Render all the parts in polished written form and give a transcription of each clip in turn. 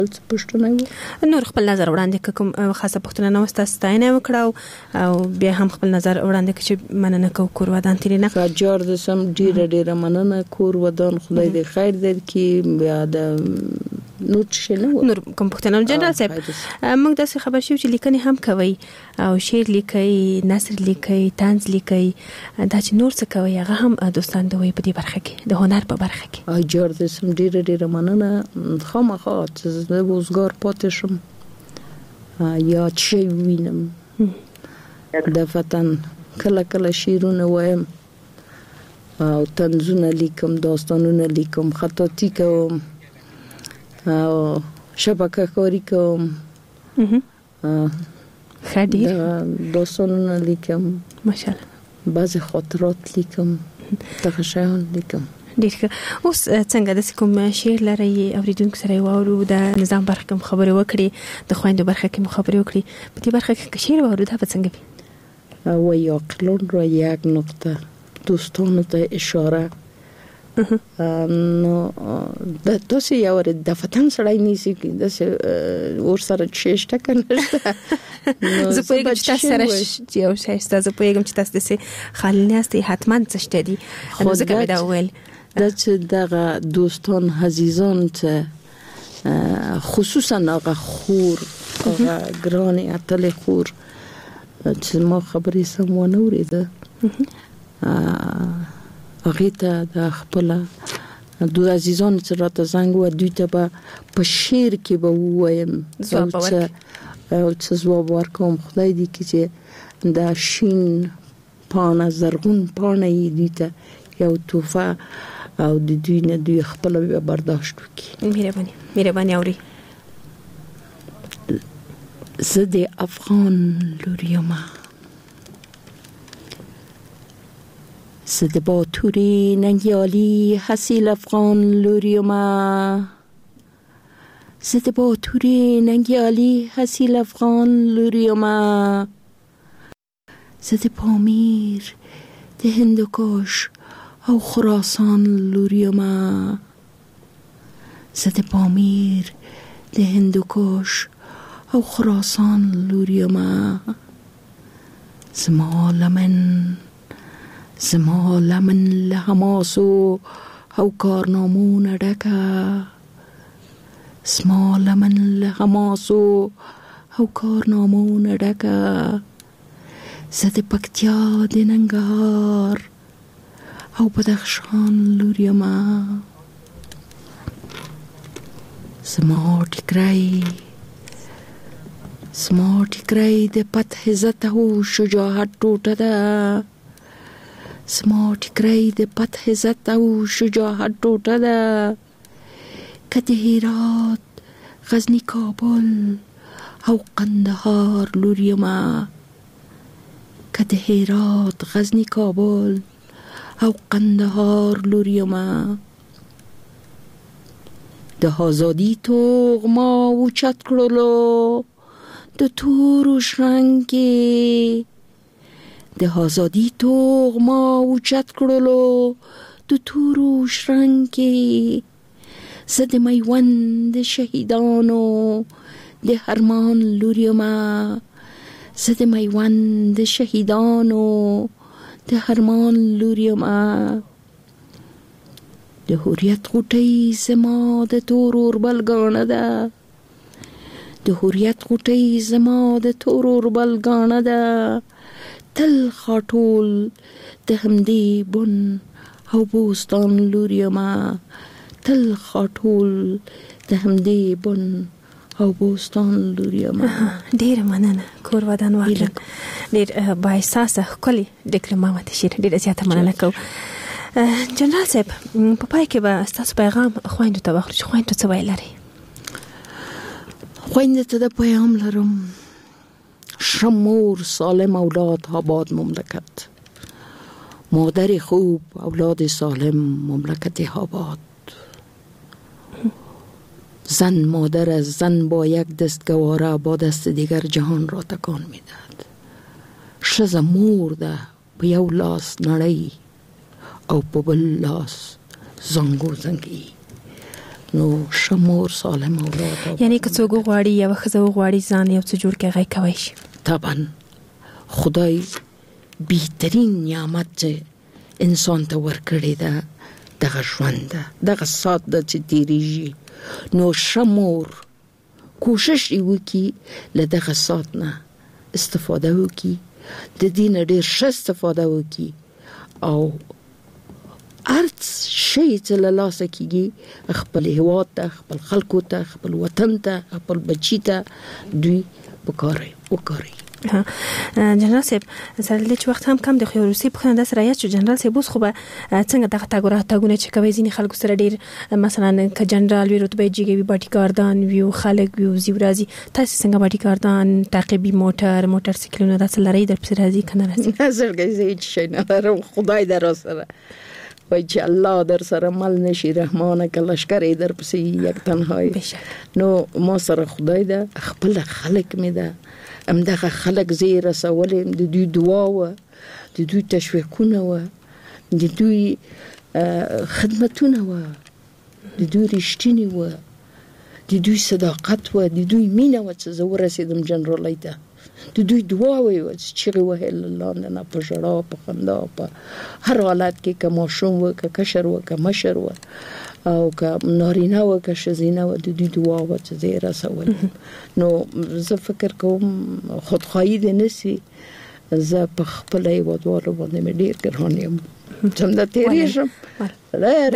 پښتنه نور خپل نظر وړاندې کوم خاصه پښتنه نو تاسو ستاینه وکړو او بیا هم خپل نظر وړاندې کړئ چې مننه کور ودان تیرینه راجار د سم ډیره مننه کور ودان خدای دې خیر درکړي بیا د نور کوم پښتنه جنرال صاحب موږ د خبر شو چې لیکنې هم کوي او شعر لیکي نثر لیکي طنز لیکي دا چې نور څه کوي هغه هم دوستان دوی په دې برخه کې د هنر په برخه کې راجار د سم ډیره مننه خامخا چې د وزګار پاتې شم یا چې وینم د وطن کله شیرونه وایم او طنزونه لیکم داستانونه لیکم خطاطی کوم او شبکه کاری کوم خدي داستانونه لیکم ماشاءالله بعضی خاطرات لیکم تخشیان لیکم ډیر اوس څنګه د کوم شعر لري اوریدونکو سره وورو د نظام برخه کوم خبرې وکړي د خويندو برخه کې خبرې وکړي په دې برخه کې شعر وورو دا څنګه وي و یاقلون را یک نقطه دوستانو ته اشاره نو د تاسو یو د فتن سره نیسی کې د ور سره چشته کنه زه پوهیږم چې تاسو سره یو شی ستاسو پوهیږم چې تاسو د خالنیاستي حتما څه شته دي نو ځکه دا ویل د چې دغه دوستان عزیزان ته خصوصا هغه خور هغه ګران اتل خور چې ما خبرې سمونه اوریده هغه ته د خپل دوه عزیزان چې راته زنګ و دوی ته په شعر کې به وایم چې ځواب ورکوم خدای دې چې د شین پانه زرغون پانه دې ته یو توفه او د دوی نه دوی خپل برداشت وکړي مهرباني اوري زه د افغان لوریم زه د باتوري ننګیالي حاصل افغان لوریم زه د باتوري ننګیالي حاصل افغان لوریم زه د پامیر د هندوکش او خراسان لوریم زه د پامیر د هندوکش او خراسان لوریم زما لمن له حماسو او کارنامونه ډکه زما لمن له حماسو او کارنامونه ډکه زه د پکتیا د ننګرهار او بدخشان لوریم زما ټیکری د فتح عزت او شجاعت ټوټه ده زما ټیکری د فتح عزت او شجاعت ټوټه ده که د هرات غزنی کابل او قندهار لوریم که د هرات غزنی کابل او قندهار لوریم د آزادی توغ ما اوچت کړلو د تورو شرنګي د آزادی توغ ما اوچت کړلو د تورو شرنګي زه د میوند شهیدانو د هرمان لوریم زه د میوند شهیدانو د هرمان لوریم د حریت غوټۍ زما د تورور بلګانه ده د حریت غوټۍ زما د تورور بلګانه ده تل خاټول د همدې بن او بوستان لوریم تل خاټول د همدې بن او بوستان لوریم ډیر مننه کور ودان واخلم ډیر با احساسه خولي ډیپلوماټ شي ډیر زیاته مننه کوم جنرال صاحب په پای کې به تاسو پیغام خويندو ته واخلئ خويندو څه ویل لري خويندو ته د پیغام لرم شمور سالم اولاد آباد مملکت مادر خوب اولاد سالم مملکت آباد زن مادر از زن با یک دست گواره با دست دیگر جهان را تکان میدهد شز مور ده په یو لاس نړۍ او په بل لاس زنګو زنګي نو شمور سالم اولاد. یعنی که څوک غواړي یو ښځه غواړي ځان یو څه جوړ کړي کوي شي. طبعا خدای بهترین نعمت چې انسان ته ورکړی ده دغه ژوند ده، دغه سات ده چې تیریږي. نو شمور کوشش وکړي له دغه سات نه استفاده وکړي، د دې نه ډېر ښه استفاده وکړي او ارت شي چې له لاسه کېږي خپل هیواد ته، خپل خلکو ته، خپل وطن ته، خپل بچی ته دوی وکړي. جنرال صاحب سره د وخت هم کم د خو روسي په خنده سره یا چې جنرال صاحب اوس خو به څنګه دغه تاګونه چې کوي ځینې خلکو سره ډیر مثلا ک جنرال وی رتبه جیږي باډي کاردان ویو خلک ویو زیورازي تاسو څنګه باډي کاردان تعقیبي موټر سایکلونه داسې لري در پسې راځي کنه راځي؟ زړګي زه هیڅ شي نه لرم، خدای در سره وای چې الله در سره مل نشي رحمانه کلشکر در پسې یک تنهایی. نو ما سره خدای ده، خپل خلک می ده، امدغه خلک زیر رسولم، د دوی دعا و، د دوی تشویقونه و، د دوی خدمتونه و، د دوی رښتینی و، د دوی صداقت و، د دوی مینه و چې زه ورسېدم جنرالۍ ته. د دوی دعا وي چې وهل الله نه په ژړا په خندا په هر حالت کې که ماشوم و که کشر و که مشر و او که نارینه و که ښځینه و، د دوی دعا و چې زه یې رسولم. نو زه فکر کوم خودخواهي دې نشي، زه په خپل هیوادوالو باندې مې ډېر ګران یم څنګه تیریږم دا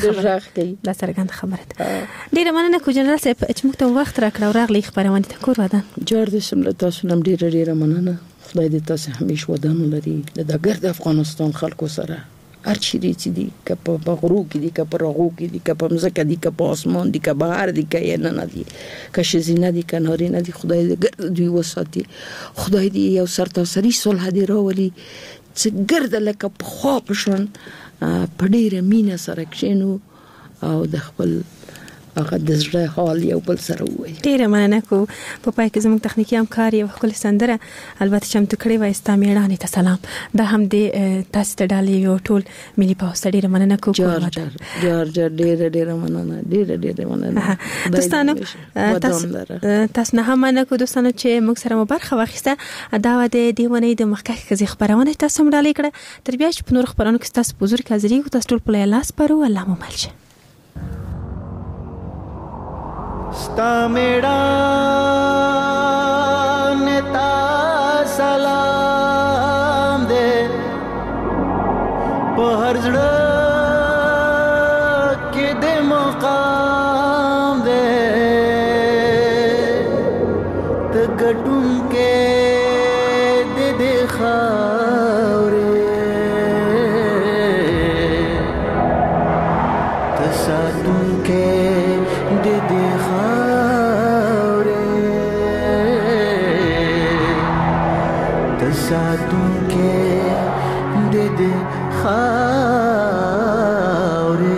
څرګنده خبره ده. ډیره مننه کو جنرال صاحب چې موږ ته وخت راکړ او راغلی خبرونه ته کور ودان جوړ د سمله تاسو نم ډیره مننه. خدای دې تاسو همیشه ودان لري د ګرد افغانستان خلکو سره هر چی دي که په غرو کې دي که په راغو کې دي که په مځکه دي که په اسمان دي که بهر دي که یې نه دي که ښځینه دي که نارینه دي، خدای دې ګرد دوی وساتي. خدای دې یو سرتاسري صلح دې راولي چې ګرد لکه پخوا په شان په ډېره مینه سره کښېنو او د خپل هغه د زړه حال یو بل سره ووایي. ډیره مننه کو په پای کې زموږ تخنیکی همکار یو ښکلې سندره البته چمتو کړې وه ستا مېړانې ته سلام. دا هم د تاسې ته ډالۍ یو ټول ملي پوځ ته ډیره مننه کو. جار ډیره مننه ډیره مننه دوستانو. تاسو نه هم مننه کو دوستانو چې موږ سره مو برخه واخیسته. دا و د دې ونې د مخکښ ښځې خپرونه تاسو هم ډالۍ کړه. تر بیا چې په نورو خپرونو کې تاسو په حضور کې حاضرې یو تاسو ټول په لاس پرو الله مو مل شه. ستا میړانې ته سلام دې په هر زړه کې دې مقام دې ته ګټونکې دې خاورې ته ساتونکې دې ساتونکې دې خاورې.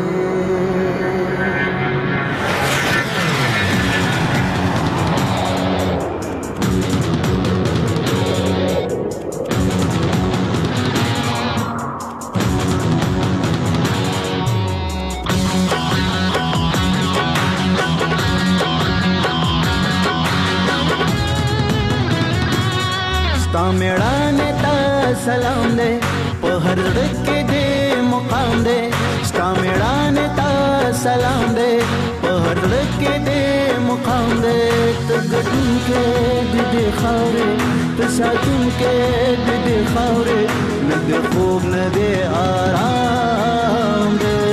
ستا میړانې ته سلام دې په هر زړه کې دې مقام دې. ستا میړانې ته سلام دې په هر زړه کې دې مقام دې ته ګټونکې دې خاورې ته ساتونکې دې خاورې نه دې خوب نه دې آرام دې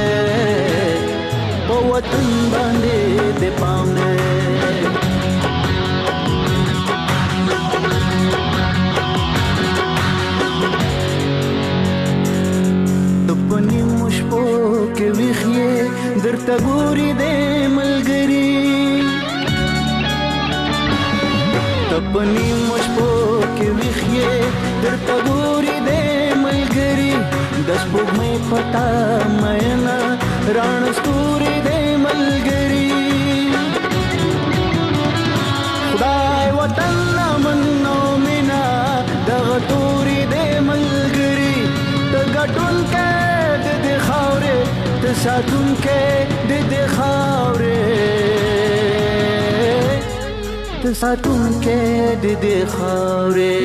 په وطن باندې دې پام دې. درته ګوري دې ملګري تپنی مشپو کې ویخې درته ګوري دې ملګري د سپوږمۍ پتا مېنا ران ستوري دې ملګري خدای وطن منو مینا دغه توري دې ملګري ته ګټون کې دې خاورې ته ساتونکې دې خاورې ته ساتون کې د خاورې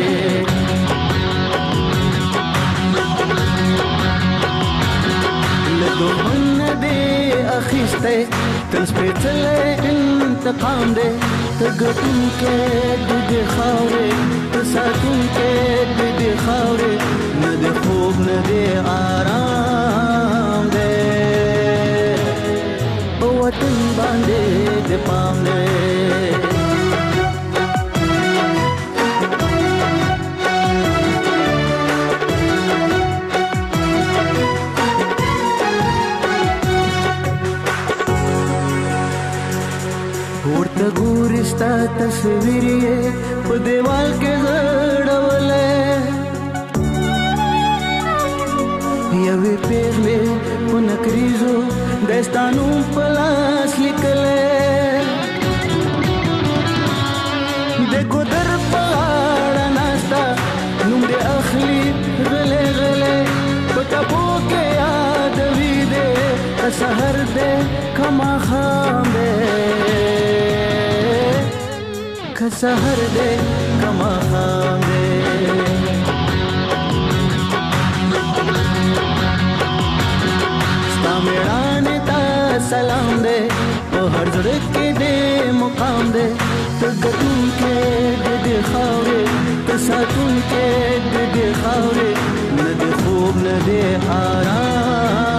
لګون دې اخیسته تل سپېڅلې انتقام دې ته ګټون کې د خاورې ته ساتون کې د خاورې نه د خوب نه د آرام دې په وطن باندې د پام دې ورته ګورې ستا تصویر یې په دیوال کې غړولی یوې پیغلې په نکریزو دستانو په لاس لیکلی د ګودر په غاړه ناسته نوم دې اخلي غلی غلی په ټپو کې یادوي دې که سحر دې که ماښام دې که سحر دې که ماښام دې ستا مېړانې ته سلام دې په هر زړه کې دې مقام دې ته ګټونکی د دې خاورې ته ساتونکی د دې خاورې نه د خوب نه د آرام